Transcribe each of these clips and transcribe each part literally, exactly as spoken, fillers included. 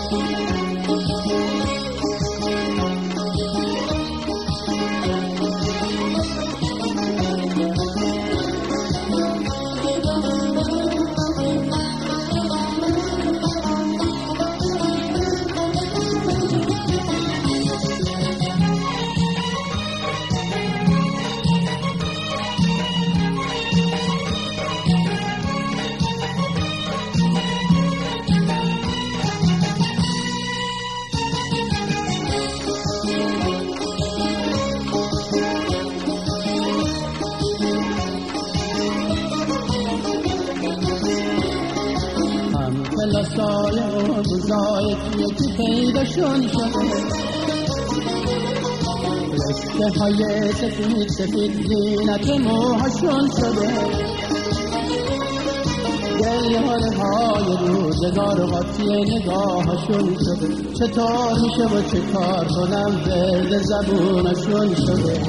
لسای و بزای یکی پیداشون شده، رشته های سفید سفید زینت موهاشون شده، گلهاره های روزگار و قاطی نگاهاشون شده. چطور میشه و چه کار کنم ورد زبونشون شده.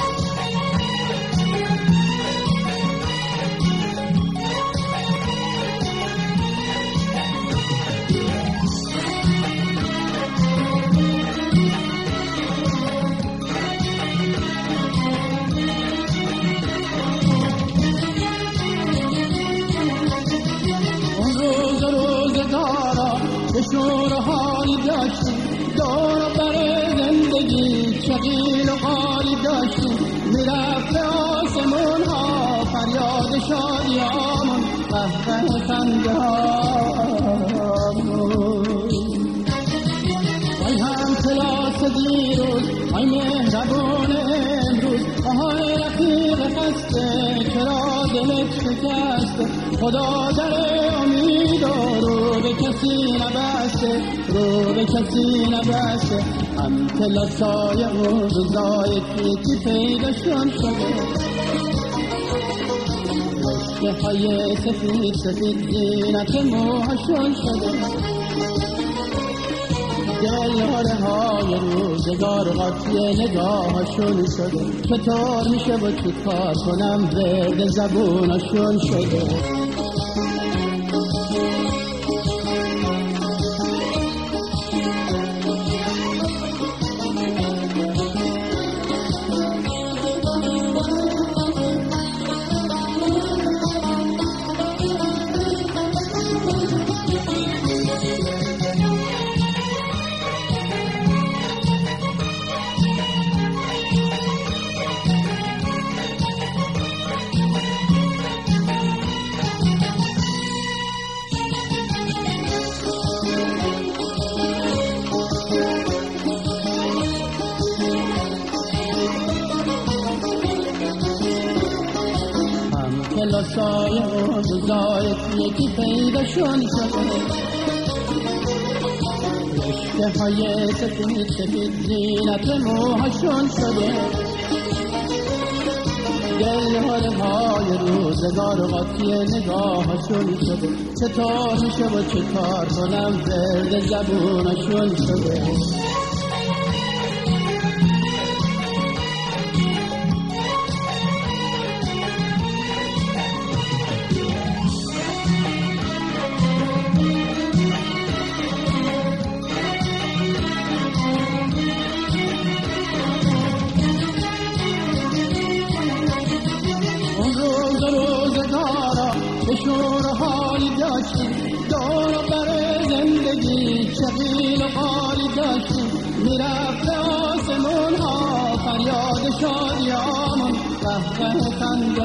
شورهایی داشتیم دور بر زندگی، شغیل و غالی داشتیم، میرفت به آسمون ها فریاد شادی آمون، قهقه خنده هامون. وای هم کلاس دیروز، وای مهربون امروز، آهای رفیق خسته چرا دلت شکسته. خدا در امید رو به کسی نبسته، رو به کسی نبسته. هم کلاسای و روزای یکی پیداشون شده، رشته های سفید سفید زینت موهاشون شده، گلهاره های روزگار قاطی نگاهاشون شده. چطور میشه و چی کار کنم ورد زبوناشون شده. کلاسای و روزای یکی پیداشون شده، رشته های سفید سفید زینت موهاشون شده، گلهاره های روزگار و قاطی نگاهاشون شده. چطور میشه و چه کار کنم ورد زبوناشون شده. شورهایی داشتیم دور بر زندگی، شغیل و غالی داشتیم، میرفت به آسمون ها فریاد شادی آمون، قهقه خنده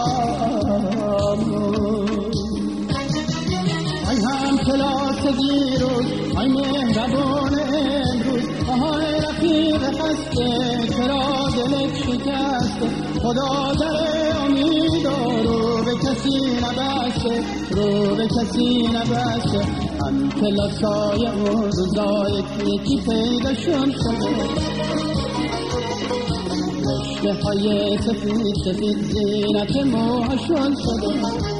هامون. ای هم کلاس دیروز، ای مهربون امروز، آهای رفیق خسته چرا دلت شکسته. خدا در امید رو به کسی نبسته، رو به کسی نبسته. هم کلاسای و روزای یکی پیداشون شده، رشته های سفید سفید زینت موهاشون شده،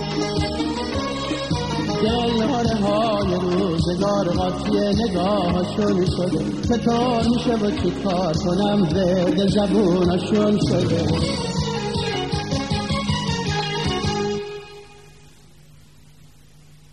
گلهاره های روزگار قاطی نگاهاشون شده. چطور میشه و چی کار کنم ورد زبوناشون شده.